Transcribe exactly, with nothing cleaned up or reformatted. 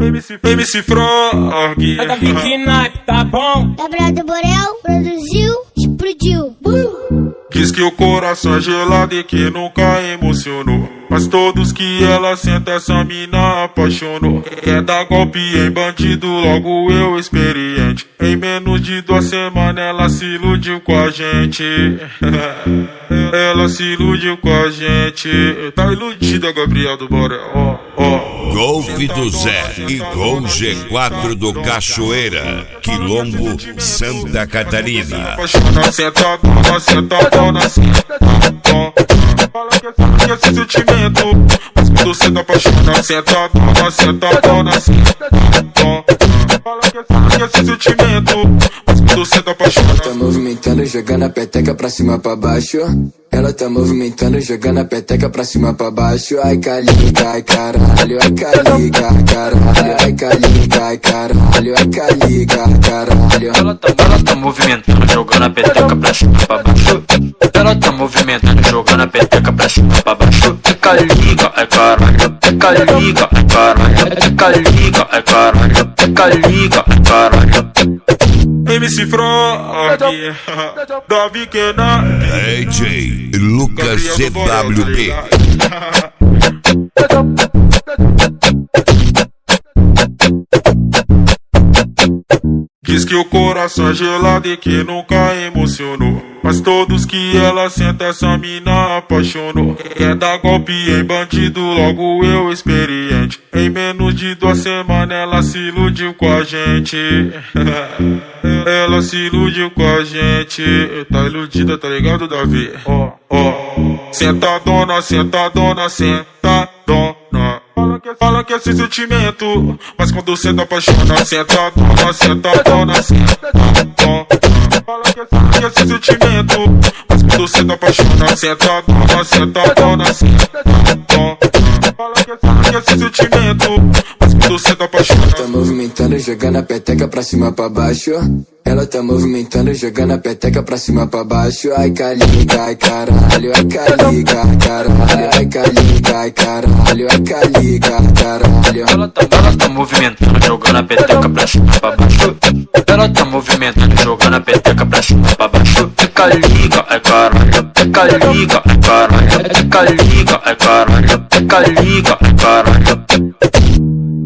M C, M C Frog. É da Vicky Nike, tá bom? Gabriel do Borel produziu, explodiu. Uh! Diz que o coração é gelado e que nunca emocionou, mas todos que ela senta essa mina apaixonou. Quer dar golpe em bandido, logo eu experiente. Em menos de duas semanas ela se iludiu com a gente. Ela se iludiu com a gente. Tá iludida, Gabriel do Borel. Ó, ó. Golf do Zé e Gol G quatro do Cachoeira, Quilombo, Santa Catarina. Sentadona, sentadona, sentadona. Fala que esse sentimento, mas quando cê tá apaixonado, sentadona, sentadona, sentadona. Fala que esse sentimento, mas quando cê tá apaixonado. Tá movimentando, jogando a peteca pra cima pra baixo. Ela tá movimentando, jogando a peteca pra cima pra baixo. Ai caliga, ai caralho, ai caliga, ai caralho, ai caliga, ai caralho, ai caliga, ai caralho. Ela tá, ela tá movimentando, jogando a peteca pra cima pra baixo. Ela tá movimentando, jogando a peteca pra cima pra baixo. Ai caliga, ai caralho, ai caliga, ai caralho, ai caliga, ai caralho, ai caliga, ai caralho. M C Frog, da Vicky Nike, D J Lucas C W B. Diz que o coração é gelado e que nunca emocionou, mas todos que ela senta essa mina apaixonou. Quer dar golpe em bandido, logo eu experiente. Em menos de duas semanas ela se iludiu com a gente. Ela se iludiu com a gente. Tá iludida, tá ligado, Davi? Ó, ó. Sentadona, sentadona, sentadona. Fala que, fala que esse sentimento, mas quando cê tá apaixonado, sentadona, sentadona, sentadona. Fala que esse sentimento, mas quando cê tá apaixonado, sentadona, sentadona, sentadona. Fala que esse sentimento, mas quando cê tá apaixonado. Tá movimentando, jogando a peteca pra cima pra baixo. Ela tá movimentando, jogando a peteca pra cima pra baixo. Ai caliga, ai caralho, ai caliga, ai caralho, ai caliga, ai caralho, ai caliga, ai caralho. Ela tá, ela tá movimentando, jogando a peteca pra cima pra baixo. Ela tá movimentando, jogando a peteca pra cima pra baixo. Ai caliga, ai caralho, ai caliga, ai caralho, ai caliga, ai caralho, ai caliga, ai caralho.